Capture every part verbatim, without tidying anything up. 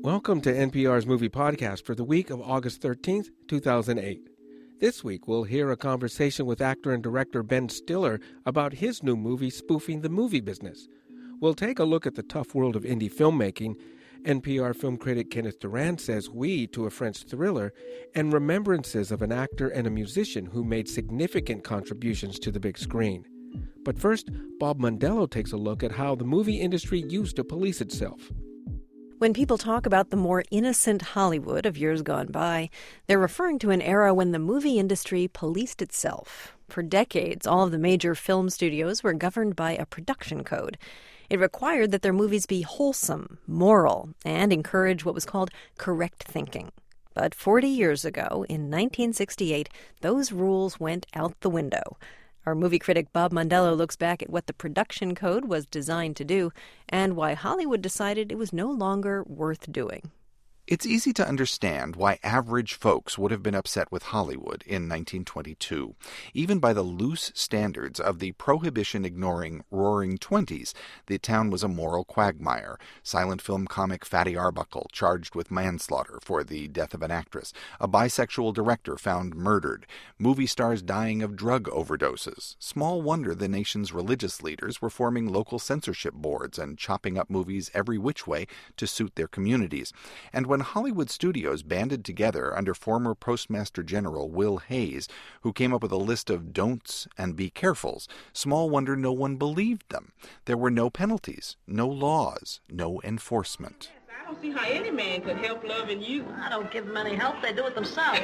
Welcome to N P R's Movie Podcast for the week of August thirteenth, two thousand eight. This week, we'll hear a conversation with actor and director Ben Stiller about his new movie, Spoofing the Movie Business. We'll take a look at the tough world of indie filmmaking. N P R film critic Kenneth Durand says "oui" to a French thriller, and remembrances of an actor and a musician who made significant contributions to the big screen. But first, Bob Mondello takes a look at how the movie industry used to police itself. When people talk about the more innocent Hollywood of years gone by, they're referring to an era when the movie industry policed itself. For decades, all of the major film studios were governed by a production code. It required that their movies be wholesome, moral, and encourage what was called correct thinking. But forty years ago, in nineteen sixty-eight, those rules went out the window. Our movie critic Bob Mondello looks back at what the production code was designed to do and why Hollywood decided it was no longer worth doing. It's easy to understand why average folks would have been upset with Hollywood in nineteen twenty-two. Even by the loose standards of the prohibition-ignoring Roaring Twenties, the town was a moral quagmire. Silent film comic Fatty Arbuckle charged with manslaughter for the death of an actress. A bisexual director found murdered. Movie stars dying of drug overdoses. Small wonder the nation's religious leaders were forming local censorship boards and chopping up movies every which way to suit their communities. And when When Hollywood studios banded together under former Postmaster General Will Hayes, who came up with a list of don'ts and be carefuls, small wonder no one believed them. There were no penalties, no laws, no enforcement. I don't see how any man could help loving you. I don't give them any help. They do it themselves.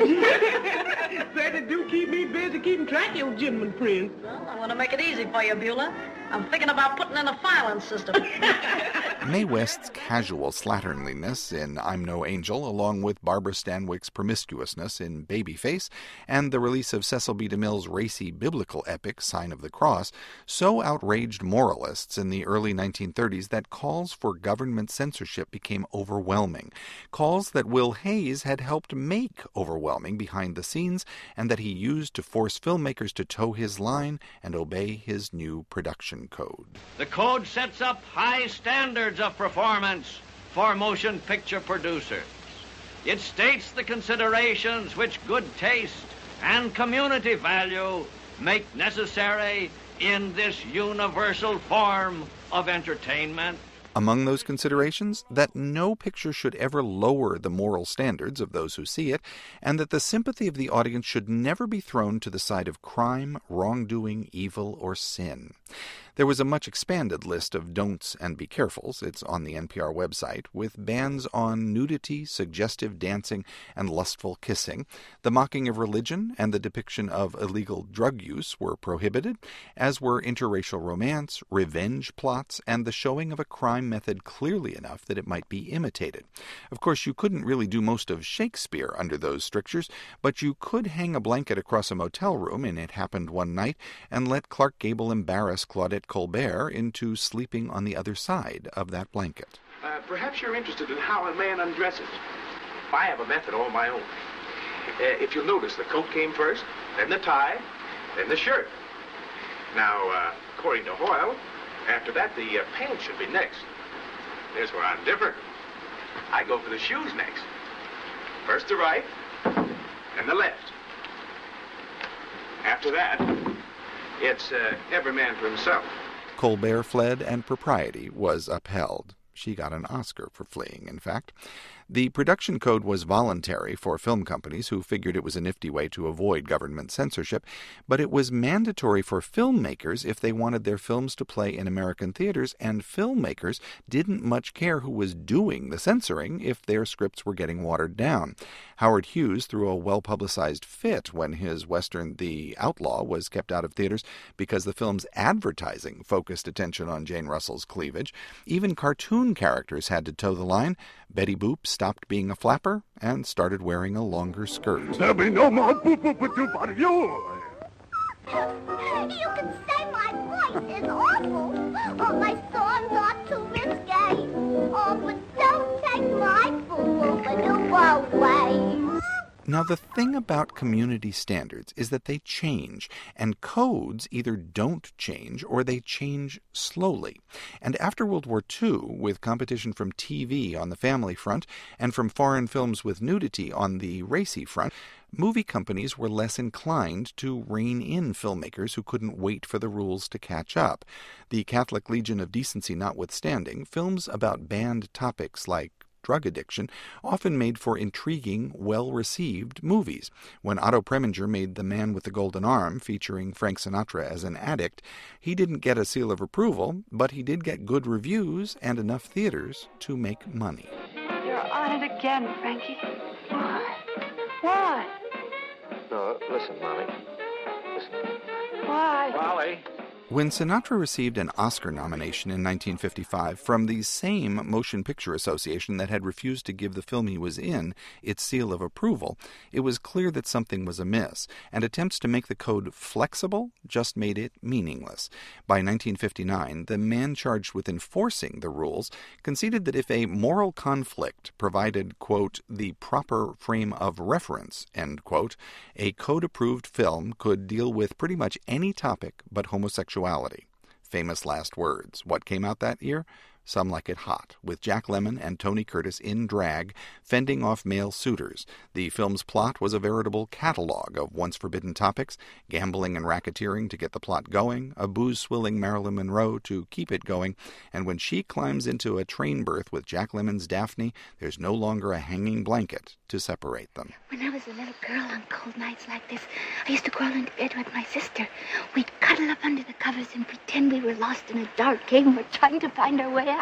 Say they do keep me busy keeping track of your gentleman friends. Well, I want to make it easy for you, Beulah. I'm thinking about putting in a filing system. Mae West's casual slatternliness in I'm No Angel, along with Barbara Stanwyck's promiscuousness in Babyface, and the release of Cecil B. DeMille's racy biblical epic Sign of the Cross, so outraged moralists in the early nineteen thirties that calls for government censorship became overwhelming. Calls that Will Hayes had helped make overwhelming behind the scenes, and that he used to force filmmakers to toe his line and obey his new production code. The code sets up high standards of performance for motion picture producers. It states the considerations which good taste and community value make necessary in this universal form of entertainment. Among those considerations, that no picture should ever lower the moral standards of those who see it, and that the sympathy of the audience should never be thrown to the side of crime, wrongdoing, evil, or sin. There was a much expanded list of don'ts and be carefuls, it's on the N P R website, with bans on nudity, suggestive dancing, and lustful kissing. The mocking of religion and the depiction of illegal drug use were prohibited, as were interracial romance, revenge plots, and the showing of a crime method clearly enough that it might be imitated. Of course, you couldn't really do most of Shakespeare under those strictures, but you could hang a blanket across a motel room in It Happened One Night and let Clark Gable embarrass Claudette Colbert into sleeping on the other side of that blanket. Uh, perhaps you're interested in how a man undresses. I have a method all my own. Uh, if you'll notice, the coat came first, then the tie, then the shirt. Now, uh, according to Hoyle, after that, the uh, pants should be next. Here's where I'm different. I go for the shoes next. First the right, then the left. After that, it's uh, every man for himself. Colbert fled, and propriety was upheld. She got an Oscar for fleeing, in fact. The production code was voluntary for film companies who figured it was a nifty way to avoid government censorship, but it was mandatory for filmmakers if they wanted their films to play in American theaters, and filmmakers didn't much care who was doing the censoring if their scripts were getting watered down. Howard Hughes threw a well-publicized fit when his Western The Outlaw was kept out of theaters because the film's advertising focused attention on Jane Russell's cleavage. Even cartoon characters had to toe the line. Betty Boop stopped being a flapper and started wearing a longer skirt. There'll be no more boop-boop-a-doop out of you. You can say my voice is awful, or my songs are too risque. Oh, but don't take my boo-boop-a-doop away. Now, the thing about community standards is that they change, and codes either don't change or they change slowly. And after World War Two, with competition from T V on the family front and from foreign films with nudity on the racy front, movie companies were less inclined to rein in filmmakers who couldn't wait for the rules to catch up. The Catholic Legion of Decency notwithstanding, films about banned topics like drug addiction often made for intriguing, well-received movies. When Otto Preminger made The Man with the Golden Arm, featuring Frank Sinatra as an addict, he didn't get a seal of approval, but he did get good reviews and enough theaters to make money. You're on it again, Frankie. Why? Why? No, listen, Molly. Listen. Why? Molly. When Sinatra received an Oscar nomination in nineteen fifty-five from the same Motion Picture Association that had refused to give the film he was in its seal of approval, it was clear that something was amiss, and attempts to make the code flexible just made it meaningless. By nineteen fifty-nine, the man charged with enforcing the rules conceded that if a moral conflict provided, quote, the proper frame of reference, end quote, a code-approved film could deal with pretty much any topic but homosexuality. Famous last words. What came out that year? Some Like It Hot, with Jack Lemmon and Tony Curtis in drag, fending off male suitors. The film's plot was a veritable catalog of once-forbidden topics, gambling and racketeering to get the plot going, a booze-swilling Marilyn Monroe to keep it going, and when she climbs into a train berth with Jack Lemmon's Daphne, there's no longer a hanging blanket to separate them. When I was a little girl on cold nights like this, I used to crawl into bed with my sister. We'd cuddle up under the covers and pretend we were lost in a dark cave and were trying to find our way out.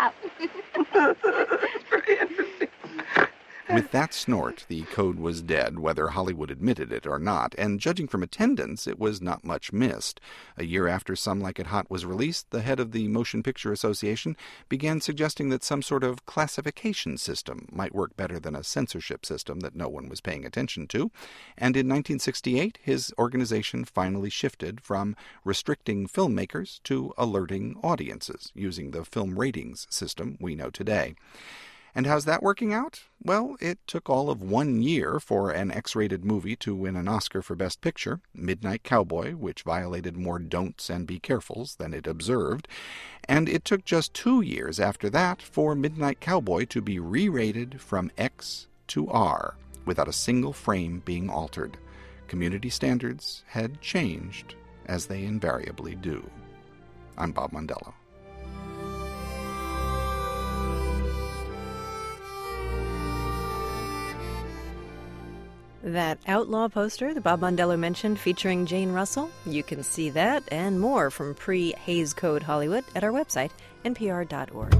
With that snort, the code was dead, whether Hollywood admitted it or not, and judging from attendance, it was not much missed. A year after Some Like It Hot was released, the head of the Motion Picture Association began suggesting that some sort of classification system might work better than a censorship system that no one was paying attention to, and in nineteen sixty-eight, his organization finally shifted from restricting filmmakers to alerting audiences, using the film ratings system we know today. And how's that working out? Well, it took all of one year for an X-rated movie to win an Oscar for Best Picture, Midnight Cowboy, which violated more don'ts and be carefuls than it observed. And it took just two years after that for Midnight Cowboy to be re-rated from X to R, without a single frame being altered. Community standards had changed, as they invariably do. I'm Bob Mondello. That Outlaw poster that Bob Mondello mentioned featuring Jane Russell, you can see that and more from pre-Hays Code Hollywood at our website, N P R dot org.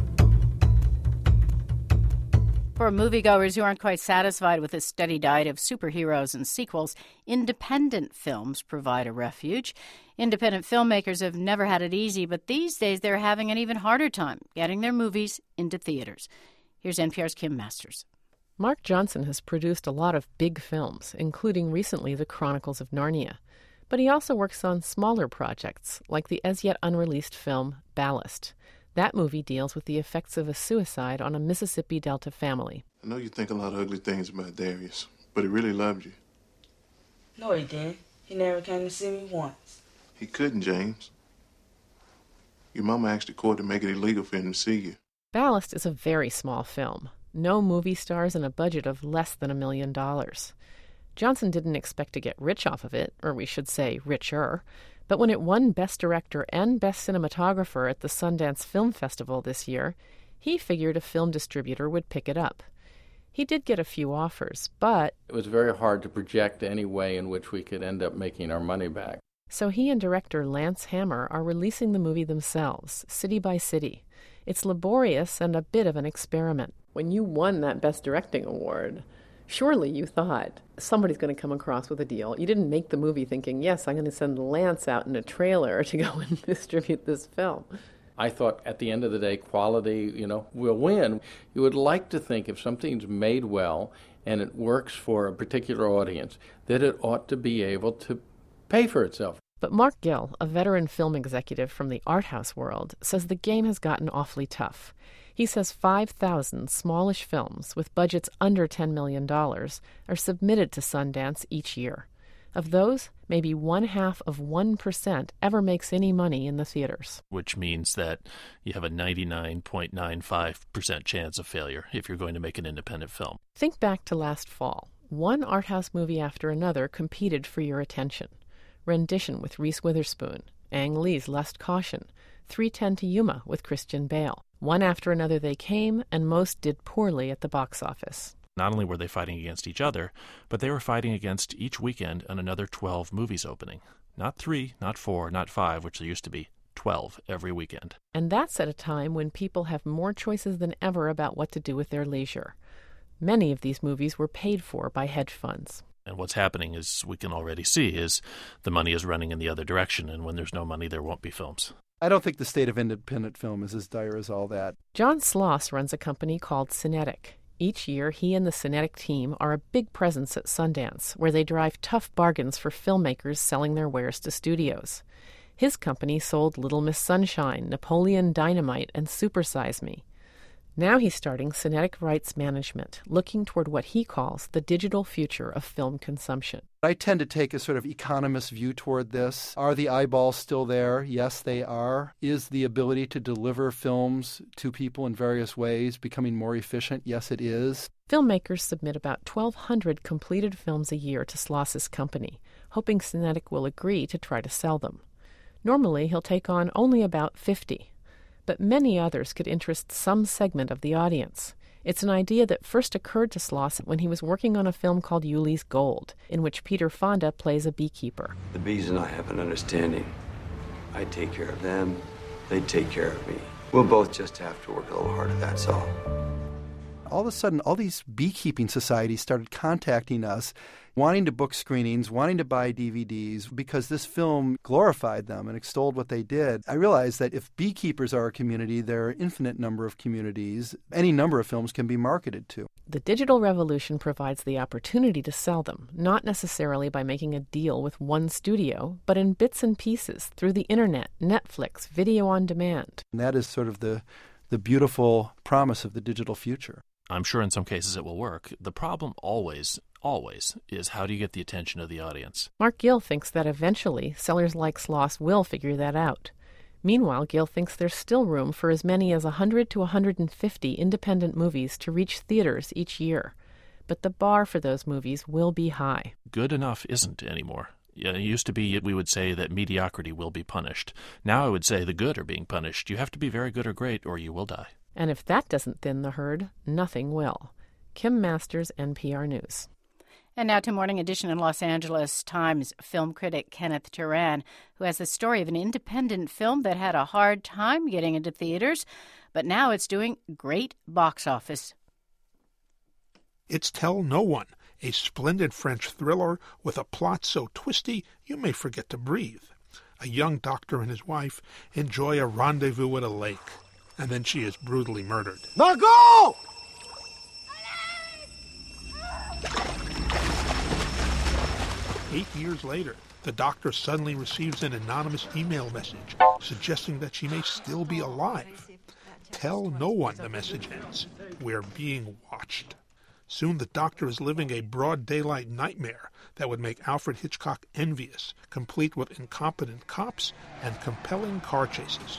For moviegoers who aren't quite satisfied with a steady diet of superheroes and sequels, independent films provide a refuge. Independent filmmakers have never had it easy, but these days they're having an even harder time getting their movies into theaters. Here's N P R's Kim Masters. Mark Johnson has produced a lot of big films, including recently The Chronicles of Narnia. But he also works on smaller projects, like the as-yet-unreleased film Ballast. That movie deals with the effects of a suicide on a Mississippi Delta family. I know you think a lot of ugly things about Darius, but he really loved you. No, he didn't. He never came to see me once. He couldn't, James. Your mama asked the court to make it illegal for him to see you. Ballast is a very small film. No movie stars and a budget of less than a million dollars. Johnson didn't expect to get rich off of it, or we should say richer, but when it won Best Director and Best Cinematographer at the Sundance Film Festival this year, he figured a film distributor would pick it up. He did get a few offers, but it was very hard to project any way in which we could end up making our money back. So he and director Lance Hammer are releasing the movie themselves, city by city. It's laborious and a bit of an experiment. When you won that Best Directing award, surely you thought somebody's going to come across with a deal. You didn't make the movie thinking, yes, I'm going to send Lance out in a trailer to go and distribute this film. I thought at the end of the day, quality, you know, will win. You would like to think if something's made well and it works for a particular audience, that it ought to be able to pay for itself. But Mark Gill, a veteran film executive from the art house world, says the game has gotten awfully tough. He says five thousand smallish films with budgets under ten million dollars are submitted to Sundance each year. Of those, maybe one-half of one percent ever makes any money in the theaters. Which means that you have a ninety-nine point nine five percent chance of failure if you're going to make an independent film. Think back to last fall. One art house movie after another competed for your attention. Rendition with Reese Witherspoon, Ang Lee's Lust Caution, three ten to Yuma with Christian Bale. One after another they came, and most did poorly at the box office. Not only were they fighting against each other, but they were fighting against each weekend and another twelve movies opening. Not three, not four, not five, which there used to be, twelve every weekend. And that's at a time when people have more choices than ever about what to do with their leisure. Many of these movies were paid for by hedge funds. And what's happening, is we can already see, is the money is running in the other direction, and when there's no money, there won't be films. I don't think the state of independent film is as dire as all that. John Sloss runs a company called Cinetic. Each year, he and the Cinetic team are a big presence at Sundance, where they drive tough bargains for filmmakers selling their wares to studios. His company sold Little Miss Sunshine, Napoleon Dynamite, and Super Size Me. Now he's starting Cinetic Rights Management, looking toward what he calls the digital future of film consumption. I tend to take a sort of economist view toward this. Are the eyeballs still there? Yes, they are. Is the ability to deliver films to people in various ways becoming more efficient? Yes, it is. Filmmakers submit about twelve hundred completed films a year to Sloss's company, hoping Cinetic will agree to try to sell them. Normally, he'll take on only about fifty. But many others could interest some segment of the audience. It's an idea that first occurred to Sloss when he was working on a film called Yuli's Gold, in which Peter Fonda plays a beekeeper. The bees and I have an understanding. I take care of them, they take care of me. We'll both just have to work a little harder, that's all. All of a sudden, all these beekeeping societies started contacting us, wanting to book screenings, wanting to buy D V Ds, because this film glorified them and extolled what they did. I realized that if beekeepers are a community, there are an infinite number of communities. Any number of films can be marketed to. The digital revolution provides the opportunity to sell them, not necessarily by making a deal with one studio, but in bits and pieces through the internet, Netflix, video on demand. And that is sort of the, the beautiful promise of the digital future. I'm sure in some cases it will work. The problem always, always, is how do you get the attention of the audience? Mark Gill thinks that eventually sellers like Sloss will figure that out. Meanwhile, Gill thinks there's still room for as many as one hundred to one hundred fifty independent movies to reach theaters each year. But the bar for those movies will be high. Good enough isn't anymore. It used to be we would say that mediocrity will be punished. Now I would say the good are being punished. You have to be very good or great or you will die. And if that doesn't thin the herd, nothing will. Kim Masters, N P R News. And now to Morning Edition in Los Angeles Times film critic Kenneth Turan, who has the story of an independent film that had a hard time getting into theaters, but now it's doing great box office. It's Tell No One, a splendid French thriller with a plot so twisty you may forget to breathe. A young doctor and his wife enjoy a rendezvous at a lake, and then she is brutally murdered. Margot! Eight years later, the doctor suddenly receives an anonymous email message suggesting that she may still be alive. Tell no one, the message ends. We're being watched. Soon the doctor is living a broad daylight nightmare that would make Alfred Hitchcock envious, complete with incompetent cops and compelling car chases.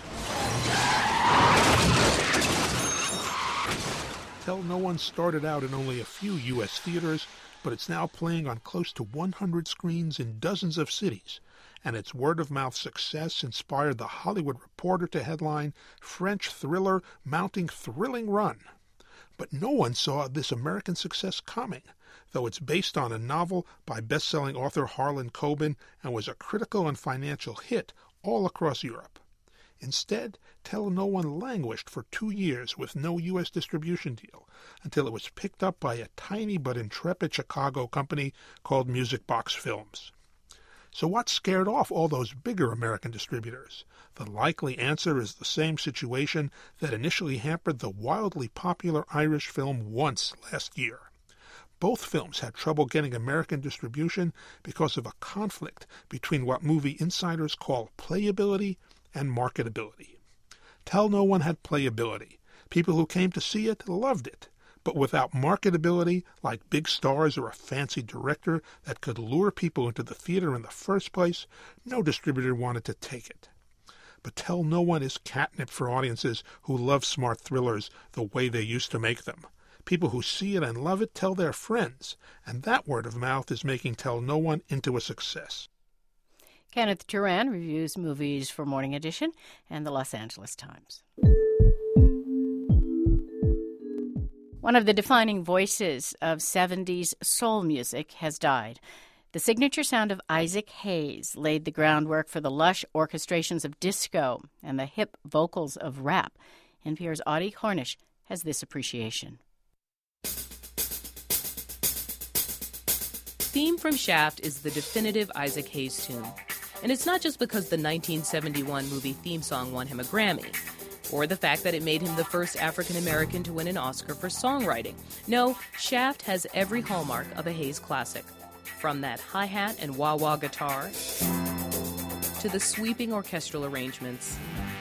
Tell No One started out in only a few U S theaters, but it's now playing on close to one hundred screens in dozens of cities, and its word-of-mouth success inspired The Hollywood Reporter to headline, "French thriller mounting thrilling run." But no one saw this American success coming, though it's based on a novel by best-selling author Harlan Coben and was a critical and financial hit all across Europe. Instead, Tell No One languished for two years with no U S distribution deal until it was picked up by a tiny but intrepid Chicago company called Music Box Films. So what scared off all those bigger American distributors? The likely answer is the same situation that initially hampered the wildly popular Irish film Once last year. Both films had trouble getting American distribution because of a conflict between what movie insiders call playability and marketability. Tell No One had playability. People who came to see it loved it. But without marketability, like big stars or a fancy director that could lure people into the theater in the first place, no distributor wanted to take it. But Tell No One is catnip for audiences who love smart thrillers the way they used to make them. People who see it and love it tell their friends, and that word of mouth is making Tell No One into a success. Kenneth Turan reviews movies for Morning Edition and the Los Angeles Times. One of the defining voices of seventies soul music has died. The signature sound of Isaac Hayes laid the groundwork for the lush orchestrations of disco and the hip vocals of rap. N P R's Audie Cornish has this appreciation. Theme from Shaft is the definitive Isaac Hayes tune. And it's not just because the nineteen seventy-one movie theme song won him a Grammy, or the fact that it made him the first African-American to win an Oscar for songwriting. No, Shaft has every hallmark of a Hayes classic, from that hi-hat and wah-wah guitar to the sweeping orchestral arrangements.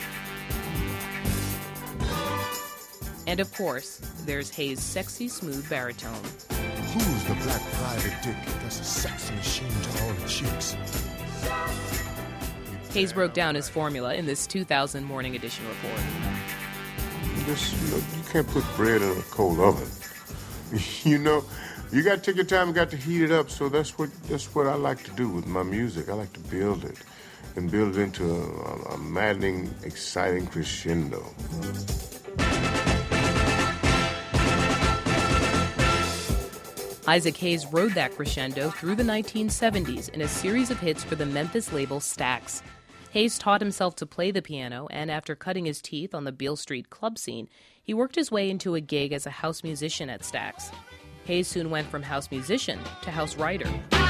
And of course, there's Hayes' sexy, smooth baritone. Who's the black private dick that's a sex machine to all the chicks? Hayes broke down his formula in this two thousand Morning Edition report. Just, you know, you can't put bread in a cold oven. You know, you got to take your time and got to heat it up. So that's what that's what I like to do with my music. I like to build it and build it into a, a maddening, exciting crescendo. Isaac Hayes rode that crescendo through the nineteen seventies in a series of hits for the Memphis label Stax. Hayes taught himself to play the piano, and after cutting his teeth on the Beale Street club scene, he worked his way into a gig as a house musician at Stax. Hayes soon went from house musician to house writer.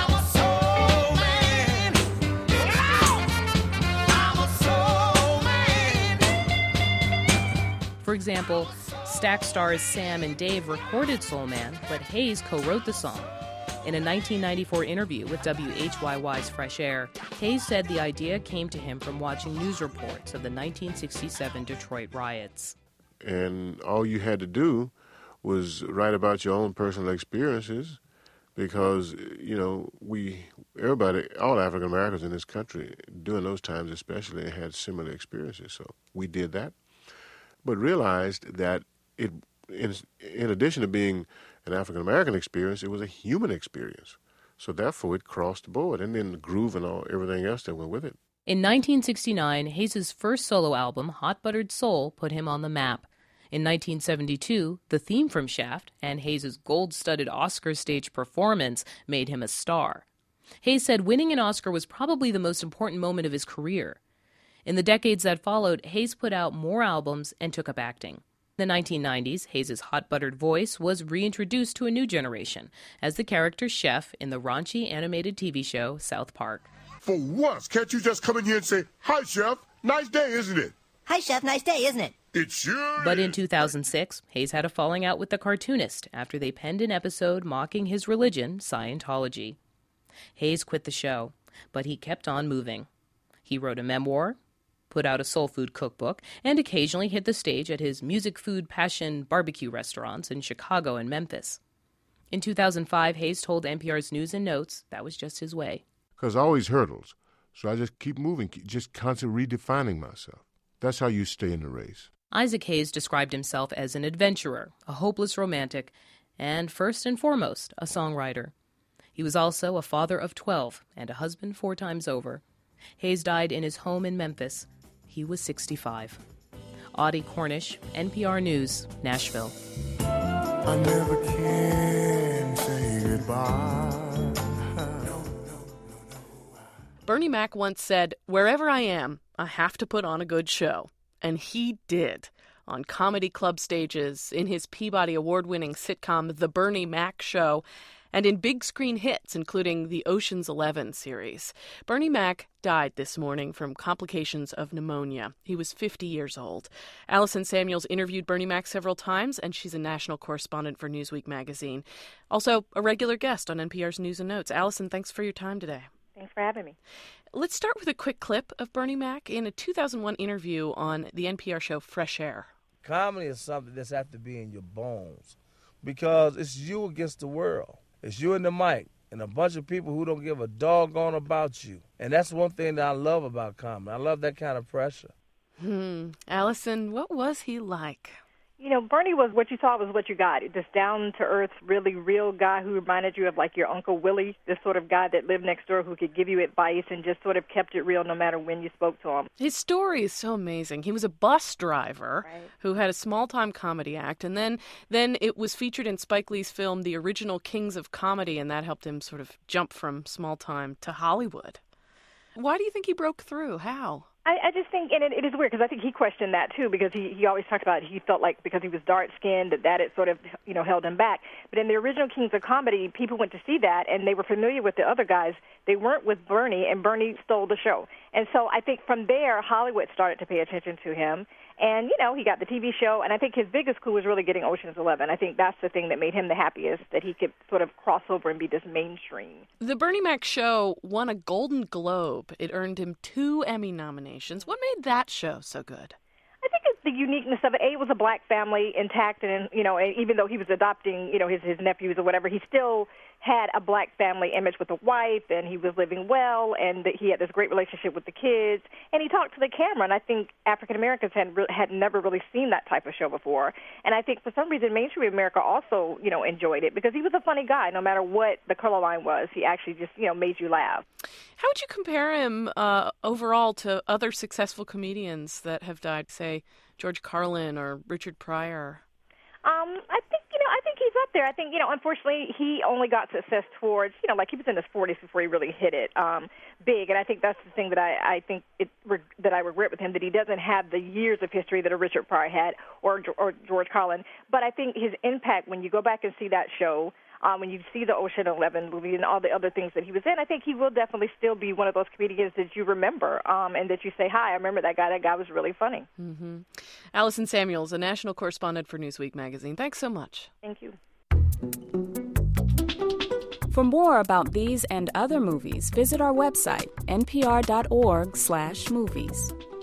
For example, Stax stars Sam and Dave recorded Soul Man, but Hayes co-wrote the song. In a nineteen ninety-four interview with W H Y Y's Fresh Air, Hayes said the idea came to him from watching news reports of the nineteen sixty-seven Detroit riots. And all you had to do was write about your own personal experiences because, you know, we, everybody, all African Americans in this country, during those times especially, had similar experiences. So we did that, but realized that it, in, in addition to being an African-American experience, it was a human experience. So therefore, it crossed the board, and then the groove and all everything else that went with it. In nineteen sixty-nine, Hayes' first solo album, Hot Buttered Soul, put him on the map. In nineteen seventy-two, the theme from Shaft and Hayes' gold-studded Oscar stage performance made him a star. Hayes said winning an Oscar was probably the most important moment of his career. In the decades that followed, Hayes put out more albums and took up acting. In the nineteen nineties, Hayes' hot-buttered voice was reintroduced to a new generation as the character Chef in the raunchy animated T V show South Park. For once, can't you just come in here and say, "Hi, Chef, nice day, isn't it?" "Hi, Chef, nice day, isn't it?" It sure But is. in two thousand six, Hayes had a falling out with the cartoonist after they penned an episode mocking his religion, Scientology. Hayes quit the show, but he kept on moving. He wrote a memoir, put out a soul food cookbook, and occasionally hit the stage at his music, food, passion barbecue restaurants in Chicago and Memphis. In two thousand five, Hayes told N P R's News and Notes that was just his way. Because always hurdles. So I just keep moving, keep just constantly redefining myself. That's how you stay in the race. Isaac Hayes described himself as an adventurer, a hopeless romantic, and first and foremost, a songwriter. He was also a father of twelve and a husband four times over. Hayes died in his home in Memphis. He was sixty-five. Audie Cornish, N P R News, Nashville. I never can say goodbye. Bernie Mac once said, "Wherever I am, I have to put on a good show." And he did. On comedy club stages, in his Peabody Award-winning sitcom The Bernie Mac Show, and in big screen hits, including the Ocean's Eleven series. Bernie Mac died this morning from complications of pneumonia. He was fifty years old. Allison Samuels interviewed Bernie Mac several times, and she's a national correspondent for Newsweek magazine. Also, a regular guest on N P R's News and Notes. Allison, thanks for your time today. Thanks for having me. Let's start with a quick clip of Bernie Mac in a two thousand one interview on the N P R show Fresh Air. Comedy is something that's have to be in your bones because it's you against the world. It's you and the mic and a bunch of people who don't give a doggone about you. And that's one thing that I love about comedy. I love that kind of pressure. Hmm. Allison, what was he like? You know, Bernie was what you saw was what you got. This down-to-earth, really real guy who reminded you of, like, your Uncle Willie, this sort of guy that lived next door who could give you advice and just sort of kept it real no matter when you spoke to him. His story is so amazing. He was a bus driver right. who had a small-time comedy act, and then, then it was featured in Spike Lee's film The Original Kings of Comedy, and that helped him sort of jump from small-time to Hollywood. Why do you think he broke through? How? I, I just think, and it, it is weird, because I think he questioned that, too, because he, he always talked about he felt like because he was dark-skinned that that had sort of, you know, held him back. But in the original Kings of Comedy, people went to see that, and they were familiar with the other guys. They weren't with Bernie, and Bernie stole the show. And so I think from there, Hollywood started to pay attention to him. And, you know, he got the T V show, and I think his biggest clue was really getting Ocean's Eleven. I think that's the thing that made him the happiest, that he could sort of cross over and be this mainstream. The Bernie Mac show won a Golden Globe. It earned him two Emmy nominations. What made that show so good? I think it's the uniqueness of it. A, it was a black family intact, and, you know, even though he was adopting, you know, his, his nephews or whatever, he still had a black family image with a wife, and he was living well, and he had this great relationship with the kids, and he talked to the camera, and I think African Americans had re- had never really seen that type of show before, and I think for some reason mainstream America also, you know, enjoyed it, because he was a funny guy. No matter what the color line was, he actually just, you know, made you laugh. How would you compare him uh, overall to other successful comedians that have died, say George Carlin or Richard Pryor? Um, I think, you know, I think he's up there. I think, you know, unfortunately, he only got success towards, you know, like he was in his forties before he really hit it um, big. And I think that's the thing that I, I think it, that I regret with him, that he doesn't have the years of history that a Richard Pryor had or, or George Carlin. But I think his impact, when you go back and see that show, Um, when you see the Ocean Eleven movie and all the other things that he was in, I think he will definitely still be one of those comedians that you remember um, and that you say, hi, I remember that guy. That guy was really funny. Mm-hmm. Allison Samuels, a national correspondent for Newsweek magazine. Thanks so much. Thank you. For more about these and other movies, visit our website, n p r dot org slash movies.